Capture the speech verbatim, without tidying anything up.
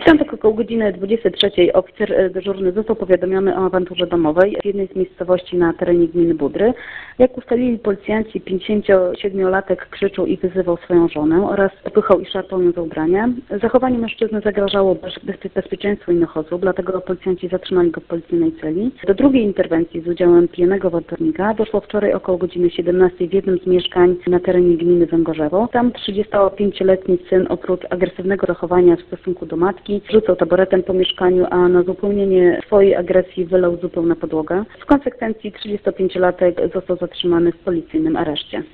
piątek około godziny dwudziestej trzeciej oficer dyżurny został powiadomiony o awanturze domowej w jednej z miejscowości na terenie gminy Budry. Jak ustalili policjanci, pięćdziesięciosiedmiolatek krzyczał i wyzywał swoją żonę oraz popychał i szarpał ją za ubrania. Zachowanie mężczyzny zagrażało bezpieczeństwu innych osób, dlatego policjanci zatrzymali go w policyjnej celi. Do drugiej interwencji z udziałem pijanego wartownika doszło wczoraj około godziny siedemnastej w jednym z mieszkań na terenie gminy Węgorzewo. Tam trzydziestopięcioletni syn oprócz agresywnego zachowania w stosunku do matki rzucał taboretem po mieszkaniu, a na uzupełnienie swojej agresji wylał zupę na podłogę. W konsekwencji trzydziestopięciolatek został zatrzymany w policyjnym areszcie.